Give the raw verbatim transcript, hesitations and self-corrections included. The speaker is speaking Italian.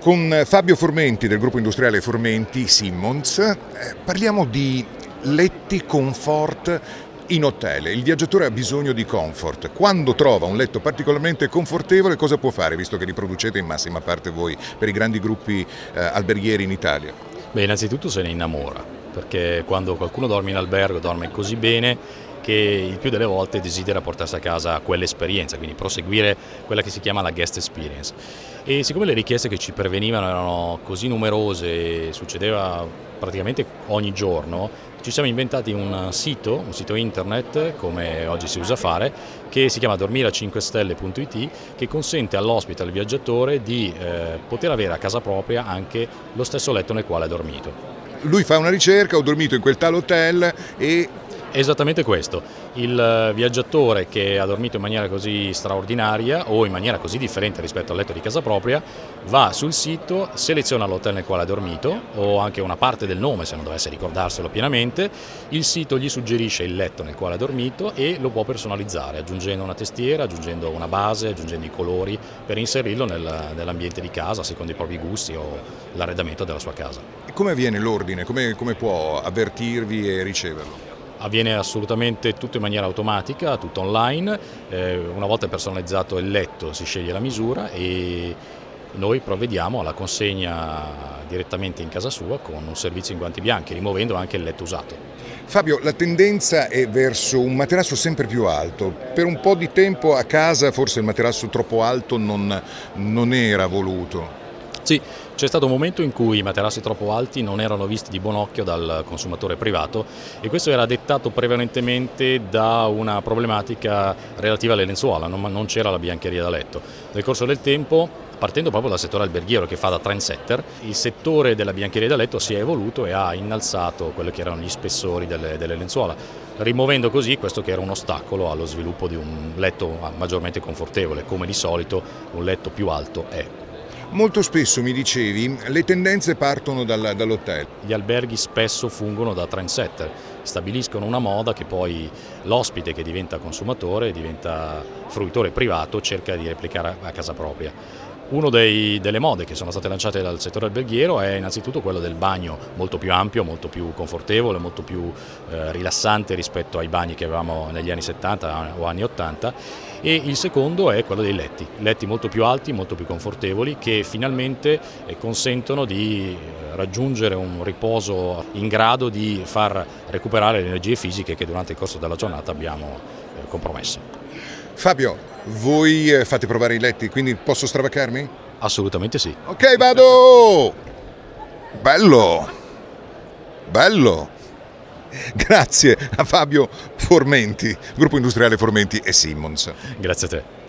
Con Fabio Formenti del gruppo industriale Formenti Simmons eh, parliamo di letti comfort in hotel. Il viaggiatore ha bisogno di comfort. Quando trova un letto particolarmente confortevole, cosa può fare, visto che li producete in massima parte voi per i grandi gruppi eh, alberghieri in Italia? Beh, innanzitutto se ne innamora, perché quando qualcuno dorme in albergo dorme così bene che il più delle volte desidera portarsi a casa quell'esperienza, quindi proseguire quella che si chiama la guest experience. E siccome le richieste che ci pervenivano erano così numerose, succedeva praticamente ogni giorno, ci siamo inventati un sito, un sito internet, come oggi si usa fare, che si chiama dormire a cinque stelle punto it, che consente all'ospite, al viaggiatore, di eh, poter avere a casa propria anche lo stesso letto nel quale ha dormito. Lui fa una ricerca, ho dormito in quel tal hotel e... Esattamente questo, il viaggiatore che ha dormito in maniera così straordinaria o in maniera così differente rispetto al letto di casa propria va sul sito, seleziona l'hotel nel quale ha dormito o anche una parte del nome se non dovesse ricordarselo pienamente, il sito gli suggerisce il letto nel quale ha dormito e lo può personalizzare aggiungendo una testiera, aggiungendo una base, aggiungendo i colori per inserirlo nel, nell'ambiente di casa secondo i propri gusti o l'arredamento della sua casa. Come avviene l'ordine? Come, come può avvertirvi e riceverlo? Avviene assolutamente tutto in maniera automatica, tutto online, eh, una volta personalizzato il letto si sceglie la misura e noi provvediamo alla consegna direttamente in casa sua con un servizio in guanti bianchi, rimuovendo anche il letto usato. Fabio, la tendenza è verso un materasso sempre più alto. Per un po' di tempo a casa forse il materasso troppo alto non, non era voluto. Sì, c'è stato un momento in cui i materassi troppo alti non erano visti di buon occhio dal consumatore privato e questo era dettato prevalentemente da una problematica relativa alle lenzuola, non, non c'era la biancheria da letto. Nel corso del tempo, partendo proprio dal settore alberghiero che fa da trendsetter, il settore della biancheria da letto si è evoluto e ha innalzato quelli che erano gli spessori delle, delle lenzuola, rimuovendo così questo che era un ostacolo allo sviluppo di un letto maggiormente confortevole, come di solito un letto più alto è. Molto spesso, mi dicevi, le tendenze partono dal, dall'hotel. Gli alberghi spesso fungono da trendsetter, stabiliscono una moda che poi l'ospite che diventa consumatore, diventa fruitore privato, cerca di replicare a casa propria. Una delle mode che sono state lanciate dal settore alberghiero è innanzitutto quello del bagno molto più ampio, molto più confortevole, molto più eh, rilassante rispetto ai bagni che avevamo negli anni settanta o anni ottanta e il secondo è quello dei letti, letti molto più alti, molto più confortevoli che finalmente eh, consentono di raggiungere un riposo in grado di far recuperare le energie fisiche che durante il corso della giornata abbiamo eh, compromesso. Fabio, voi fate provare i letti, quindi posso stravaccarmi? Assolutamente sì. Ok, vado! Bello! Bello! Grazie a Fabio Formenti, gruppo industriale Formenti e Simmons. Grazie a te.